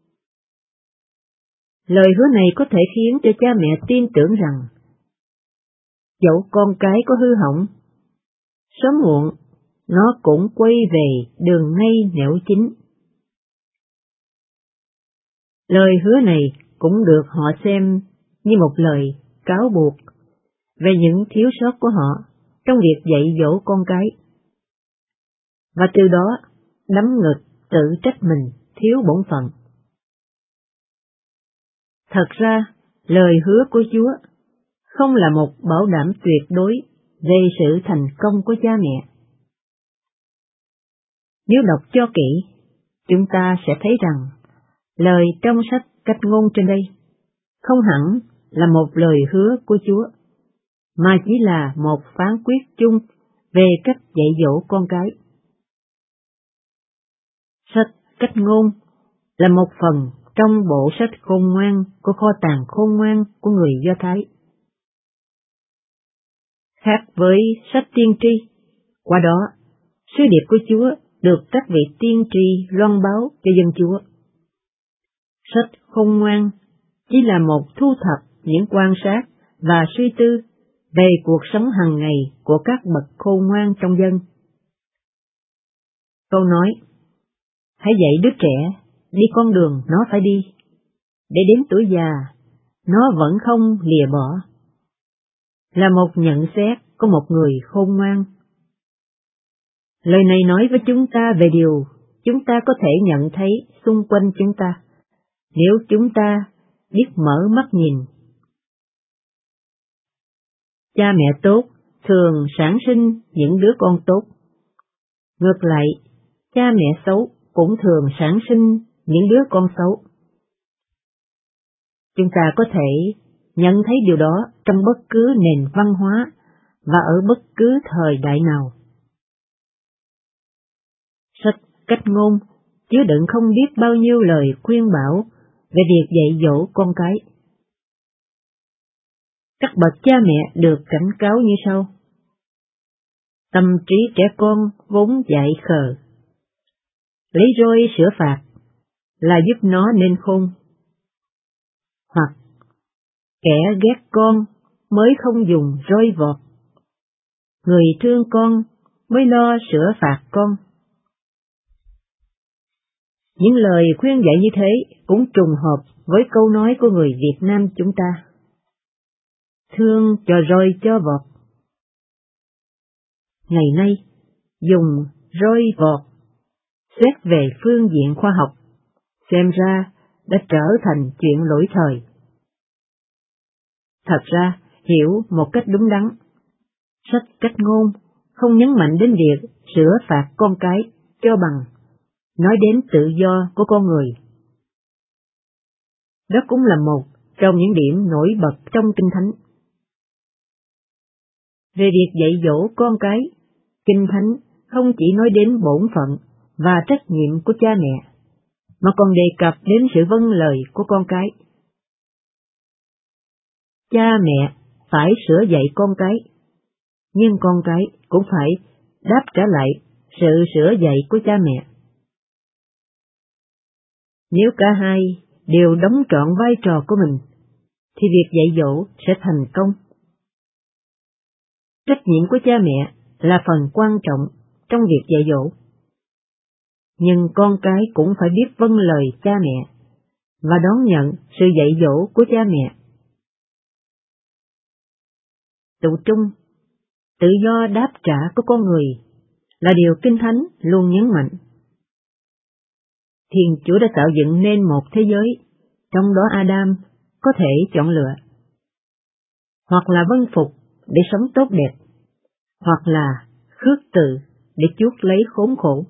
Lời hứa này có thể khiến cho cha mẹ tin tưởng rằng, dẫu con cái có hư hỏng, sớm muộn nó cũng quay về đường ngay nẻo chính. Lời hứa này cũng được họ xem như một lời cáo buộc về những thiếu sót của họ trong việc dạy dỗ con cái, và từ đó đấm ngực tự trách mình thiếu bổn phận. Thật ra, lời hứa của Chúa không là một bảo đảm tuyệt đối về sự thành công của cha mẹ. Nếu đọc cho kỹ, chúng ta sẽ thấy rằng lời trong sách Cách Ngôn trên đây không hẳn là một lời hứa của Chúa, mà chỉ là một phán quyết chung về cách dạy dỗ con cái. Sách Cách Ngôn là một phần trong bộ sách khôn ngoan của kho tàng khôn ngoan của người Do Thái. Khác với sách tiên tri, qua đó, sứ điệp của Chúa được các vị tiên tri loan báo cho dân Chúa. Sách khôn ngoan chỉ là một thu thập những quan sát và suy tư về cuộc sống hàng ngày của các bậc khôn ngoan trong dân. Câu nói, hãy dạy đứa trẻ đi con đường nó phải đi, để đến tuổi già nó vẫn không lìa bỏ, là một nhận xét của một người khôn ngoan. Lời này nói với chúng ta về điều chúng ta có thể nhận thấy xung quanh chúng ta, nếu chúng ta biết mở mắt nhìn. Cha mẹ tốt thường sản sinh những đứa con tốt. Ngược lại, cha mẹ xấu cũng thường sản sinh những đứa con xấu. Chúng ta có thể nhận thấy điều đó trong bất cứ nền văn hóa và ở bất cứ thời đại nào. Sách Cách Ngôn chứa đựng không biết bao nhiêu lời khuyên bảo về việc dạy dỗ con cái. Các bậc cha mẹ được cảnh cáo như sau: tâm trí trẻ con vốn dại khờ, lấy roi sửa phạt là giúp nó nên khôn. Hoặc kẻ ghét con mới không dùng roi vọt, người thương con mới lo sửa phạt con. Những lời khuyên dạy như thế cũng trùng hợp với câu nói của người Việt Nam chúng ta: thương cho roi cho vọt. Ngày nay, dùng roi vọt xét về phương diện khoa học, xem ra đã trở thành chuyện lỗi thời. Thật ra, hiểu một cách đúng đắn, sách Cách Ngôn không nhấn mạnh đến việc sửa phạt con cái cho bằng nói đến tự do của con người. Đó cũng là một trong những điểm nổi bật trong Kinh Thánh. Về việc dạy dỗ con cái, Kinh Thánh không chỉ nói đến bổn phận và trách nhiệm của cha mẹ, mà còn đề cập đến sự vâng lời của con cái. Cha mẹ phải sửa dạy con cái, nhưng con cái cũng phải đáp trả lại sự sửa dạy của cha mẹ. Nếu cả hai đều đóng trọn vai trò của mình, thì việc dạy dỗ sẽ thành công. Trách nhiệm của cha mẹ là phần quan trọng trong việc dạy dỗ. Nhưng con cái cũng phải biết vâng lời cha mẹ và đón nhận sự dạy dỗ của cha mẹ. Tụ trung, tự do đáp trả của con người là điều Kinh Thánh luôn nhấn mạnh. Thiên Chúa đã tạo dựng nên một thế giới trong đó Adam có thể chọn lựa, hoặc là vâng phục để sống tốt đẹp, hoặc là khước từ để chuốc lấy khốn khổ.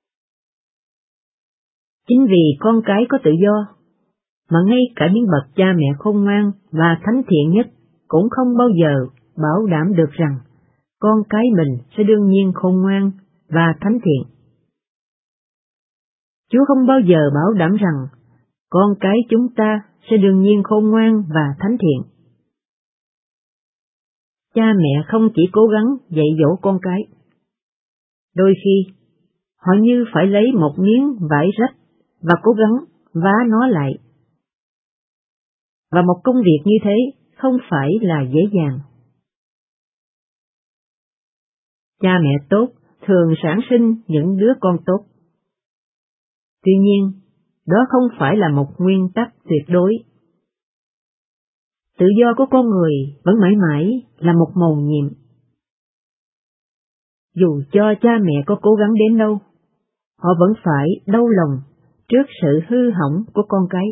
Chính vì con cái có tự do, mà ngay cả những bậc cha mẹ khôn ngoan và thánh thiện nhất cũng không bao giờ bảo đảm được rằng con cái mình sẽ đương nhiên khôn ngoan và thánh thiện. Chúa không bao giờ bảo đảm rằng con cái chúng ta sẽ đương nhiên khôn ngoan và thánh thiện. Cha mẹ không chỉ cố gắng dạy dỗ con cái. Đôi khi, họ như phải lấy một miếng vải rách và cố gắng vá nó lại. Và một công việc như thế không phải là dễ dàng. Cha mẹ tốt thường sản sinh những đứa con tốt. Tuy nhiên, đó không phải là một nguyên tắc tuyệt đối. Tự do của con người vẫn mãi mãi là một mầu nhiệm. Dù cho cha mẹ có cố gắng đến đâu, họ vẫn phải đau lòng trước sự hư hỏng của con cái.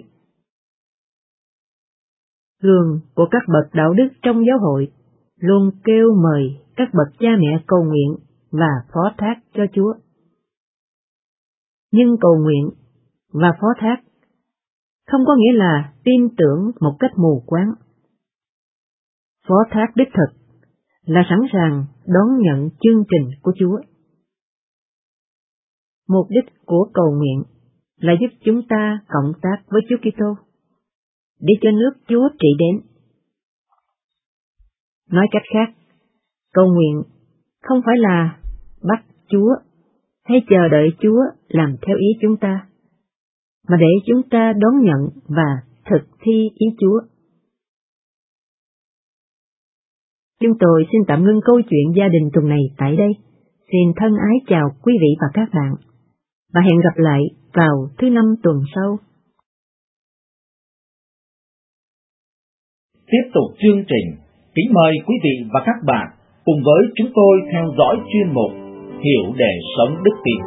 Gương của các bậc đạo đức trong giáo hội luôn kêu mời các bậc cha mẹ cầu nguyện và phó thác cho Chúa. Nhưng cầu nguyện và phó thác không có nghĩa là tin tưởng một cách mù quáng. Phó thác đích thực là sẵn sàng đón nhận chương trình của Chúa. Mục đích của cầu nguyện là giúp chúng ta cộng tác với Chúa Kitô để cho nước Chúa trị đến. Nói cách khác, cầu nguyện không phải là bắt Chúa hay chờ đợi Chúa làm theo ý chúng ta, mà để chúng ta đón nhận và thực thi ý Chúa. Chúng tôi xin tạm ngưng câu chuyện gia đình tuần này tại đây. Xin thân ái chào quý vị và các bạn, và hẹn gặp lại vào thứ năm tuần sau. Tiếp tục chương trình, kính mời quý vị và các bạn cùng với chúng tôi theo dõi chuyên mục Hiểu để sống đức tin.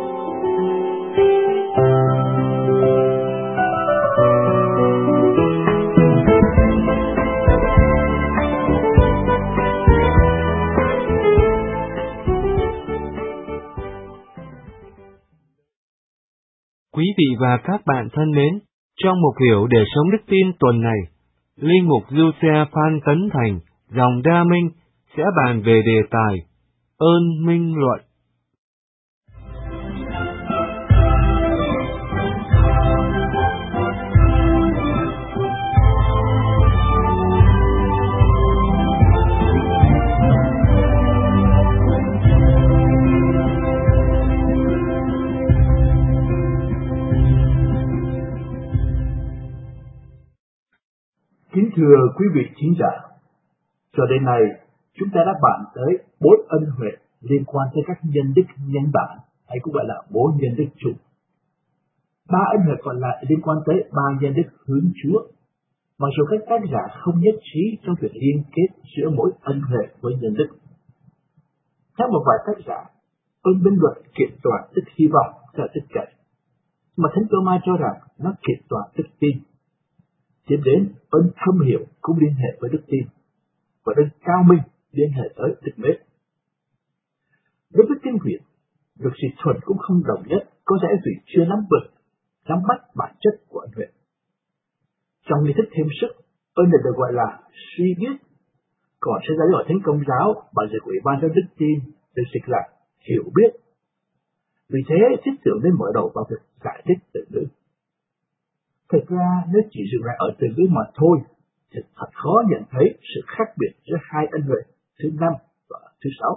Quý vị và các bạn thân mến, trong mục Hiểu để sống đức tin tuần này, Linh mục Du Xe Phan Tấn Thành, dòng Đa Minh, sẽ bàn về đề tài ơn minh luận. Kính thưa quý vị thính giả, cho đến nay chúng ta đã bàn tới bốn ân huệ liên quan tới các nhân đức nhân bản, hay cũng gọi là bốn nhân đức chung. Ba ân huệ còn lại liên quan tới ba nhân đức hướng Chúa, mặc dù các tác giả không nhất trí trong việc liên kết giữa mỗi ân huệ với nhân đức. Theo một vài tác giả, ơn minh luận kiện toàn tức hy vọng cho tất cả, mà Thánh Tô-ma cho rằng nó kiện toàn tức tin. Tiếp đến, ơn thâm hiểu cũng liên hệ với đức tin, và ơn cao minh liên hệ tới đức mến. Đối với kinh Việt, việc dịch thuần cũng không đồng nhất, có lẽ vì chưa nắm vững, nắm bắt bản chất của ân huệ. Trong nghi thức thêm sức, ơn này được gọi là suy biết, còn sẽ ra ở Thánh Công giáo bản dịch Ủy ban cho đức tin được dịch là hiểu biết. Vì thế, thiết tưởng nên mở đầu vào việc giải thích từ ngữ. Thực ra, nếu chỉ dừng lại ở từ ngữ mà thôi, thì thật khó nhận thấy sự khác biệt giữa hai ân huệ thứ năm và thứ sáu.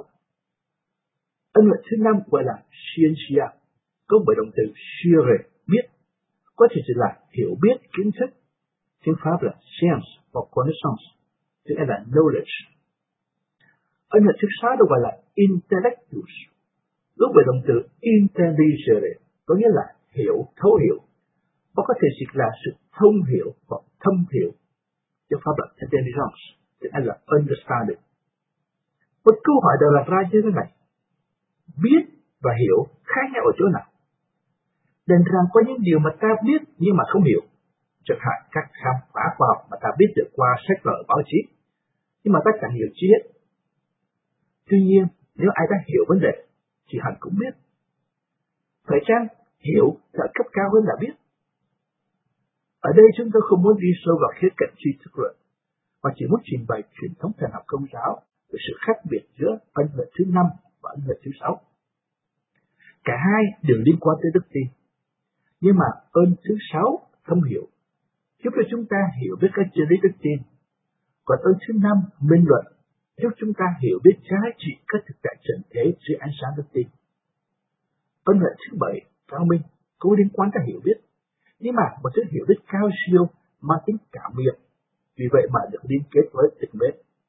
Ân huệ thứ năm gọi là scientia, có bởi động từ sciere, biết, có thể dịch là hiểu biết, kiến thức, tiếng Pháp là science hoặc connaissance, tiếng Anh là knowledge. Ân huệ thứ sáu được gọi là intellectus, có bởi động từ intelligere, có nghĩa là hiểu, thấu hiểu, và có thể dịch là sự thông hiểu hoặc thâm hiểu, tiếng Pháp là intelligence, tiếng Anh là understanding. Một câu hỏi được đặt ra như thế này: biết và hiểu khác nhau ở chỗ nào? Đành rằng có những điều mà ta biết nhưng mà không hiểu, chẳng hạn các khám phá khoa học mà ta biết được qua sách vở báo chí, nhưng mà ta chẳng hiểu chi hết. Tuy nhiên, nếu ai đã hiểu vấn đề, thì hẳn cũng biết. Phải chăng hiểu là cấp cao hơn là biết? Ở đây chúng tôi không muốn đi sâu vào khía cạnh tri thức luận, mà chỉ muốn trình bày truyền thống thần học Công giáo về sự khác biệt giữa ân huệ thứ năm và ân huệ thứ sáu. Cả hai đều liên quan tới đức tin, nhưng mà ơn thứ sáu thông hiểu, giúp cho chúng ta hiểu biết các chân lý đức tin, còn ơn thứ năm minh luận giúp chúng ta hiểu biết giá trị các thực tại trần thế dưới ánh sáng đức tin. Ân huệ thứ bảy cao minh cũng liên quan tới hiểu biết, nhưng mà một thứ hiểu biết cao siêu mang tính cảm nghiệm, vì vậy mà được liên kết với tịch mến.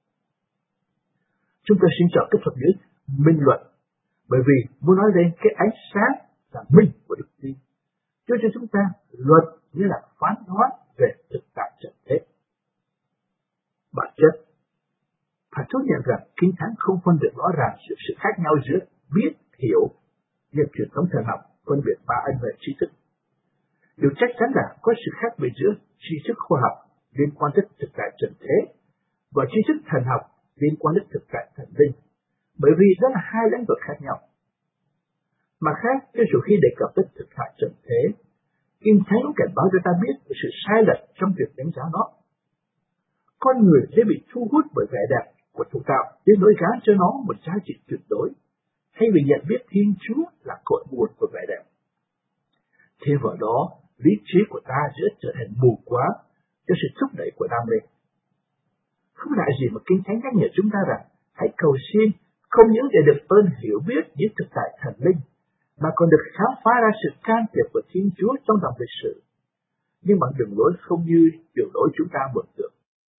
Chúng tôi xin chọn cái thuật ngữ minh luận, bởi vì muốn nói đến cái ánh sáng là minh của đức tin, cho cho chúng ta luật như là phán đoán về thực tại trần thế. Bản chất, phải thú nhận rằng Kinh Thánh không phân biệt rõ ràng sự, sự khác nhau giữa biết, hiểu, như truyền thống thần học phân biệt ba ân huệ tri thức. Điều chắc chắn là có sự khác biệt giữa tri thức khoa học liên quan đến thực tại trần thế và tri thức thần học liên quan đến thực tại thần linh, bởi vì đó là hai lĩnh vực khác nhau. Mà khác, cho dù khi đề cập đến thực tại trần thế, Kinh Thánh cảnh báo cho ta biết về sự sai lệch trong việc đánh giá nó. Con người sẽ bị thu hút bởi vẻ đẹp của thủ tạo đến nỗi gán cho nó một giá trị tuyệt đối, hay vì nhận biết Thiên Chúa là cội nguồn của vẻ đẹp. Thêm vào đó, lý trí của ta sẽ trở thành mù quáng cho sự thúc đẩy của đam mê. Không lạ gì mà Kinh Thánh nhắc nhở chúng ta rằng hãy cầu xin không những để được ơn hiểu biết những thực tại thần linh, mà còn được khám phá ra sự can thiệp của Thiên Chúa trong dòng lịch sử, nhưng bằng đường lối không như đường lối chúng ta mường tượng.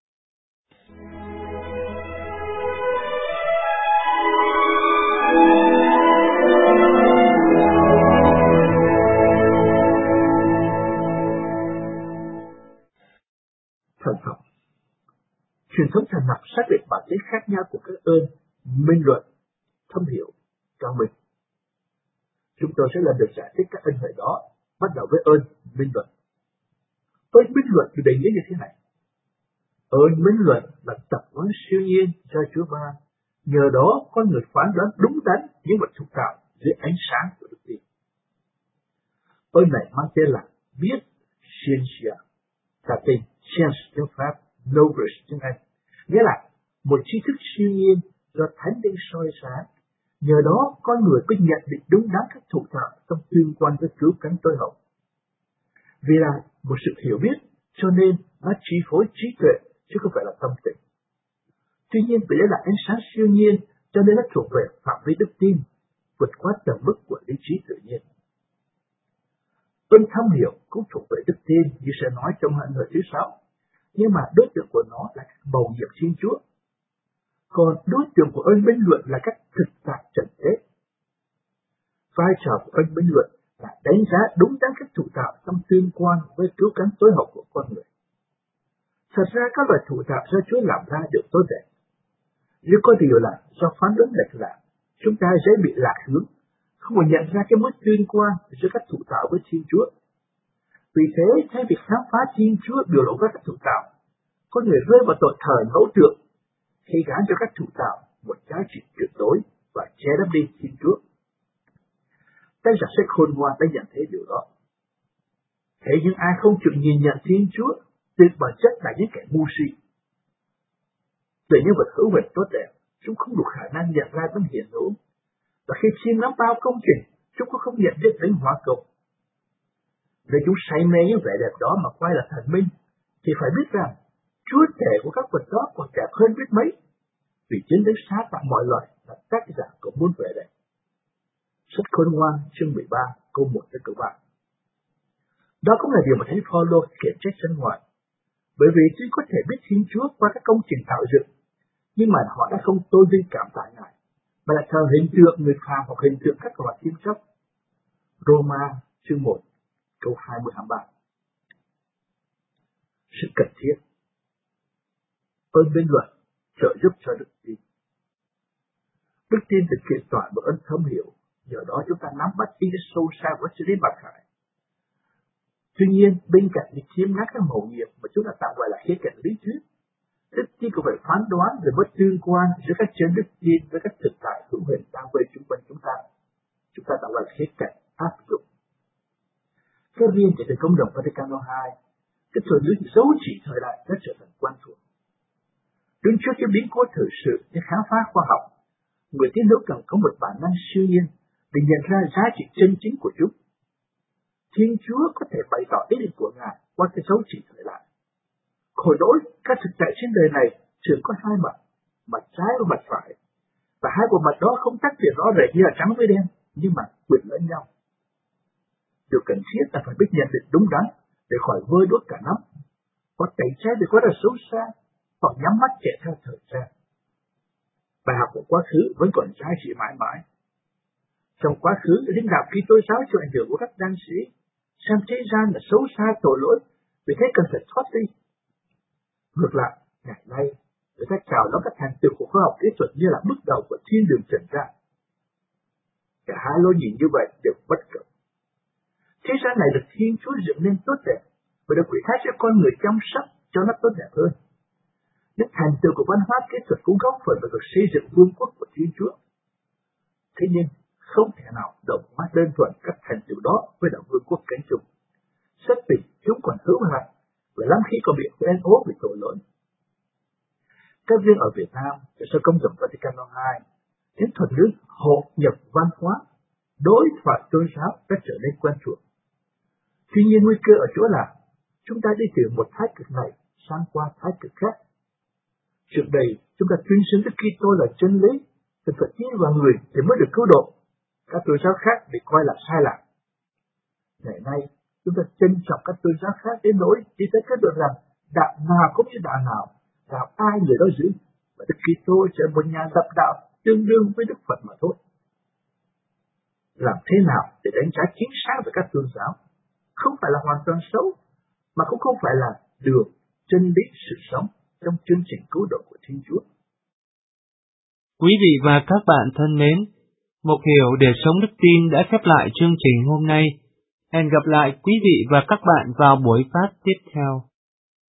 Thần học. Truyền thống thần học xác định bản chất khác nhau của các ơn minh luận, thâm hiểu, cao minh. Chúng tôi sẽ lần lượt giải thích các ân huệ đó, bắt đầu với ơn minh luận. Ơn minh luận được định nghĩa như thế này. Ơn minh luận là tập quán siêu nhiên do Chúa ban, nhờ đó con người phán đoán đúng đắn những vật thực tạo dưới ánh sáng của đức tin. Ơn này mang tên là biết, scientia, Latin, science tiếng Pháp, knowledge tiếng Anh, nghĩa là một tri thức siêu nhiên do Thánh Linh soi sáng. Nhờ đó con người có nhận định đúng đắn các thủ tạo trong tương quan với cứu cánh tối hậu. Vì là một sự hiểu biết, cho nên nó chi phối trí tuệ chứ không phải là tâm tình. Tuy nhiên vì đây là ánh sáng siêu nhiên, cho nên nó thuộc về phạm vi đức tin, vượt qua tầm mức của lý trí tự nhiên. Ơn thâm hiểu cũng thuộc về đức tin như sẽ nói trong ân huệ thứ sáu, nhưng mà đối tượng của nó là các bầu nhiệm Thiên Chúa. Còn đối tượng của ơn minh luận là các thực tại trần thế. Vai trò của ơn minh luận là đánh giá đúng đắn các thủ tạo trong tương quan với cứu cánh tối hậu của con người. Thật ra các loài thủ tạo do Chúa làm ra đều tốt đẹp. Nhưng có điều là do phán đoán lệch lạc, chúng ta dễ bị lạc hướng, không thể nhận ra cái mối tương quan giữa các thủ tạo với Thiên Chúa. Vì thế, thay vì khám phá Thiên Chúa biểu lộ các thủ tạo, con người rơi vào tội thờ ngẫu tượng khi gán cho các thủ tạo một giá trị tuyệt đối và che đắp đi Thiên Chúa. Tác giả sách Khôn Ngoan đã nhận thấy điều đó. Thế nhưng ai không chịu nhìn nhận Thiên Chúa, tự bản chất là những kẻ ngu si. Về những vật hữu hình tốt đẹp, chúng không đủ khả năng nhận ra tấm hiện hữu, và khi chiêm ngắm bao công trình, chúng cũng không nhận biết đến hóa công. Nếu chúng say mê những vẻ đẹp đó mà quay là thần minh, thì phải biết rằng chúa tể của các vật đó còn đẹp hơn biết mấy, vì chính Đức Xá tạo mọi loài là tác giả của muôn vẻ đẹp. Sách Khôn Ngoan chương mười ba câu một tới câu ba. Đó cũng là điều mà Thánh Phaolô khiển trách dân ngoại, bởi vì tuy có thể biết Thiên Chúa qua các công trình tạo dựng, nhưng mà họ đã không tôn vinh cảm tạ Ngài, mà là thờ hình tượng người phàm hoặc hình tượng các loài chim chóc. Roma chương một câu hai mươi hai mươi ba. Sự cần thiết. Ơn minh luận trợ giúp cho đức tin. Đức tin được kiện toàn bởi ơn thâm hiểu, nhờ đó chúng ta nắm bắt ý sâu xa của chân lý mặc khải. Tuy nhiên, bên cạnh việc chiếm ngắt các mầu nhiệm mà chúng ta tạm gọi là khía cạnh lý thuyết, đức tin cũng phải phán đoán về mối tương quan giữa các chân đức tin với các thực tại hữu hình đang vây chung quanh chúng ta. Chúng ta tạm gọi là khía cạnh áp dụng. Cái riêng kể từ Công đồng Vaticano hai, cái thuật ngữ dấu chỉ thời đại đã trở thành quen thuộc. Đứng trước cái biến cố thời sự để khám phá khoa học, người tín hữu cần có một bản năng siêu nhiên để nhận ra giá trị chân chính của chúng. Thiên Chúa có thể bày tỏ ý định của Ngài qua cái dấu chỉ thời đại. Khổ nỗi, các thực tại trên đời này thường có hai mặt, mặt trái và mặt phải, và hai bộ mặt đó không tách biệt rõ rệt như là trắng với đen, nhưng mà quyện lẫn nhau. Điều cần thiết là phải biết nhận định đúng đắn để khỏi vơi đuốc cả nắm, hoặc tẩy trái để có ra xấu xa, hoặc nhắm mắt chạy theo thời gian. Bài học của quá khứ vẫn còn giá trị mãi mãi. Trong quá khứ, lãnh đạo Kitô giáo chịu ảnh hưởng của các đan sĩ, xem thế gian là xấu xa tội lỗi, vì thế cần phải thoát đi. Ngược lại, ngày nay, người ta chào đón các thành tựu của khoa học kỹ thuật như là bước đầu của thiên đường trần gian. Cả hai lối nhìn như vậy đều bất cập. Thế gian này được Thiên Chúa dựng nên tốt đẹp và được quỷ thác cho con người chăm sóc cho nó tốt đẹp hơn. Những thành tựu của văn hóa kỹ thuật cũng góp phần vào việc xây dựng vương quốc của Thiên Chúa. Thế nhưng, không thể nào đồng hóa đơn thuần các thành tựu đó với đạo vương quốc cánh trùng. Xét tình chúng còn hữu hạn và lắm khi còn bị quen ố vì tội lỗi. Các riêng ở Việt Nam, sau Công đồng Vaticano hai, những thuật ngữ hội nhập văn hóa, đối thoại tôn giáo đã trở nên quen thuộc. Tuy nhiên nguy cơ ở chỗ là chúng ta đi từ một thái cực này sang qua thái cực khác. Trước đây chúng ta tuyên xưng Đức Kitô là chân lý, cần phải tin vào người thì mới được cứu độ. Các tôn giáo khác bị coi là sai lạc. Ngày nay chúng ta trân trọng các tôn giáo khác đến nỗi chỉ tới kết luận rằng đạo nào cũng như đạo nào, đạo ai người đó giữ, và Đức Kitô sẽ một nhà lập đạo tương đương với Đức Phật mà thôi. Làm thế nào để đánh giá chính xác về các tôn giáo? Không phải là hoàn toàn xấu, mà cũng không phải là đường, chân lý, sự sống trong chương trình cứu độ của Thiên Chúa. Quý vị và các bạn thân mến, Mục Hiểu để sống đức tin đã khép lại chương trình hôm nay. Hẹn gặp lại quý vị và các bạn vào buổi phát tiếp theo.